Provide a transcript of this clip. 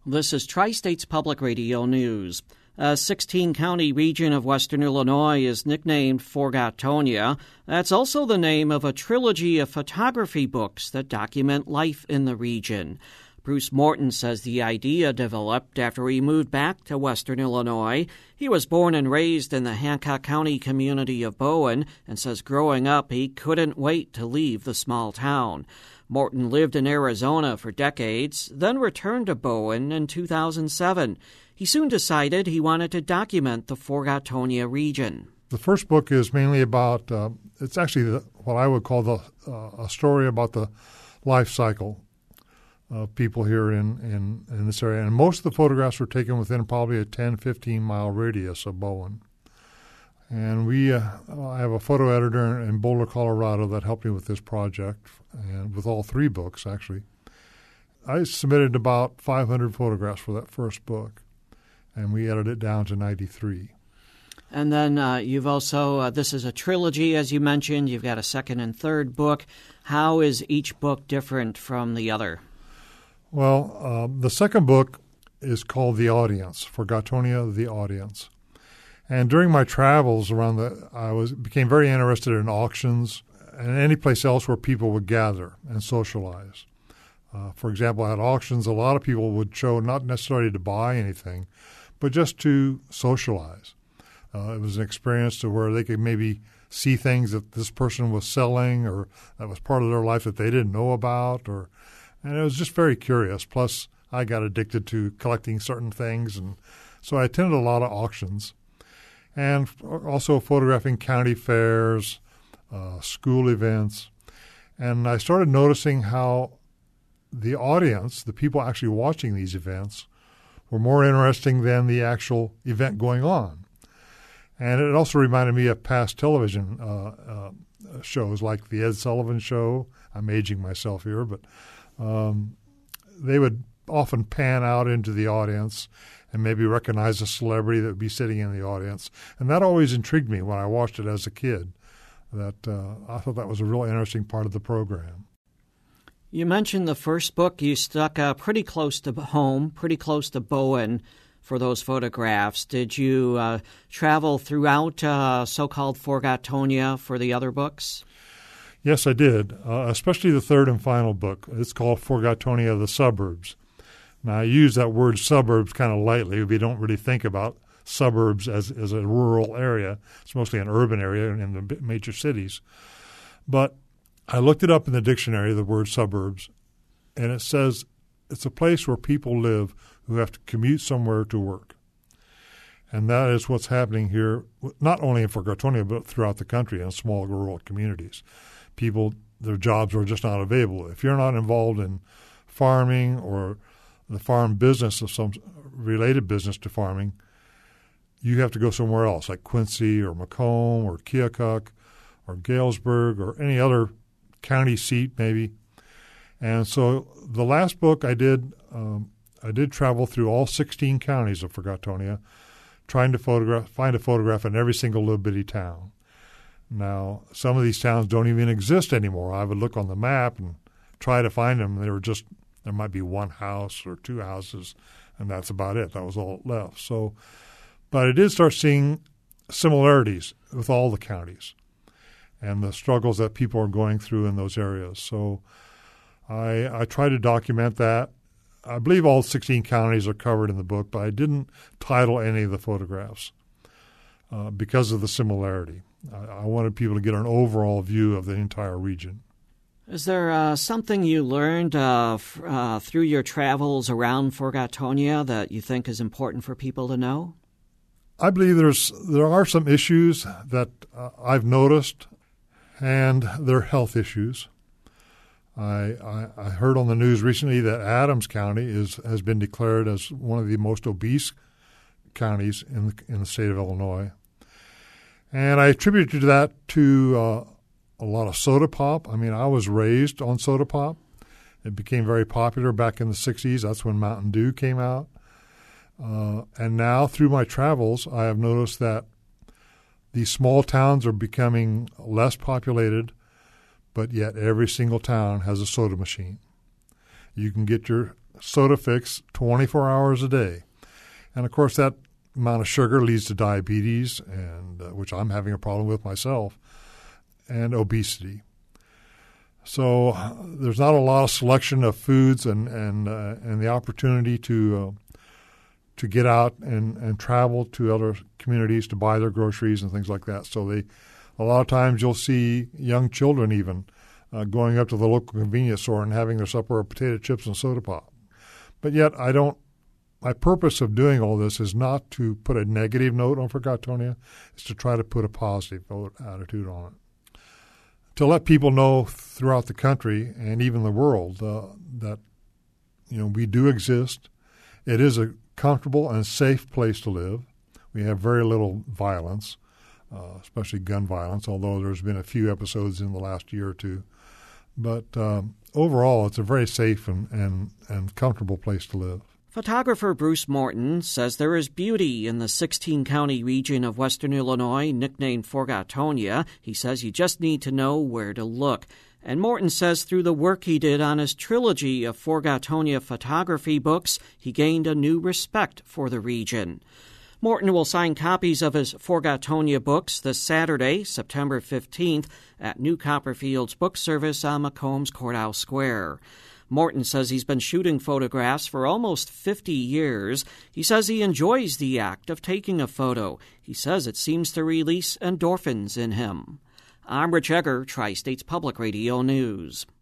This is Tri-States Public Radio News. A 16-county region of western Illinois is nicknamed Forgotonia. That's also the name of a trilogy of photography books that document life in the region. Bruce Morton says the idea developed after he moved back to western Illinois. He was born and raised in the Hancock County community of Bowen and says growing up he couldn't wait to leave the small town. Morton lived in Arizona for decades, then returned to Bowen in 2007. He soon decided he wanted to document the Forgotonia region. The first book is mainly about, it's actually what I would call a story about the life cycle of people here in this area. And most of the photographs were taken within probably a 10, 15-mile radius of Bowen. And I have a photo editor in Boulder, Colorado that helped me with this project, and with all three books, actually. I submitted about 500 photographs for that first book, and we edited it down to 93. And then you've also, this is a trilogy, as you mentioned. You've got a second and third book. How is each book different from the other? Well, the second book is called The Audience, Forgotonia, The Audience. And during my travels around became very interested in auctions and any place else where people would gather and socialize. For example, at auctions, a lot of people would show not necessarily to buy anything, but just to socialize. It was an experience to where they could maybe see things that this person was selling or that was part of their life that they didn't know about. And it was just very curious. Plus, I got addicted to collecting certain things, and so I attended a lot of auctions. And also photographing county fairs, school events. And I started noticing how the audience, the people actually watching these events, were more interesting than the actual event going on. And it also reminded me of past television shows like The Ed Sullivan Show. I'm aging myself here, but they would often pan out into the audience and maybe recognize a celebrity that would be sitting in the audience. And that always intrigued me when I watched it as a kid. I thought that was a real interesting part of the program. You mentioned the first book. You stuck pretty close to home, pretty close to Bowen for those photographs. Did you travel throughout so-called Forgotonia for the other books? Yes, I did, especially the third and final book. It's called Forgotonia, The Suburbs. Now, I use that word suburbs kind of lightly. We don't really think about suburbs as a rural area. It's mostly an urban area in the major cities. But I looked it up in the dictionary, the word suburbs, and it says it's a place where people live who have to commute somewhere to work. And that is what's happening here, not only in Forgotonia, but throughout the country in small rural communities. People, their jobs are just not available. If you're not involved in farming or the farm business of some related business to farming, you have to go somewhere else, like Quincy or Macomb or Keokuk or Galesburg or any other county seat maybe. And so the last book I did travel through all 16 counties of Forgotonia, trying to find a photograph in every single little bitty town. Now, some of these towns don't even exist anymore. I would look on the map and try to find them. There might be one house or two houses, and that's about it. That was all left. But I did start seeing similarities with all the counties and the struggles that people are going through in those areas. So I try to document that. I believe all 16 counties are covered in the book, but I didn't title any of the photographs because of the similarity. I wanted people to get an overall view of the entire region. Is there something you learned through your travels around Forgotonia that you think is important for people to know? I believe there are some issues that I've noticed, and they're health issues. I heard on the news recently that Adams County has been declared as one of the most obese counties in the state of Illinois. And I attributed that to a lot of soda pop. I mean, I was raised on soda pop. It became very popular back in the 60s. That's when Mountain Dew came out. And now through my travels, I have noticed that these small towns are becoming less populated, but yet every single town has a soda machine. You can get your soda fix 24 hours a day. And, of course, that amount of sugar leads to diabetes, and which I'm having a problem with myself, and obesity. So there's not a lot of selection of foods and the opportunity to get out and travel to other communities to buy their groceries and things like that. So a lot of times you'll see young children even going up to the local convenience store and having their supper of potato chips and soda pop. But yet my purpose of doing all this is not to put a negative note on Forgotonia. It's to try to put a positive attitude on it. To let people know throughout the country and even the world that we do exist. It is a comfortable and safe place to live. We have very little violence, especially gun violence, although there's been a few episodes in the last year or two. But overall, it's a very safe and comfortable place to live. Photographer Bruce Morton says there is beauty in the 16-county region of western Illinois, nicknamed Forgotonia. He says you just need to know where to look. And Morton says through the work he did on his trilogy of Forgotonia photography books, he gained a new respect for the region. Morton will sign copies of his Forgotonia books this Saturday, September 15th, at New Copperfield's Book Service on McCombs Courthouse Square. Morton says he's been shooting photographs for almost 50 years. He says he enjoys the act of taking a photo. He says it seems to release endorphins in him. I'm Rich Egger, Tri-States Public Radio News.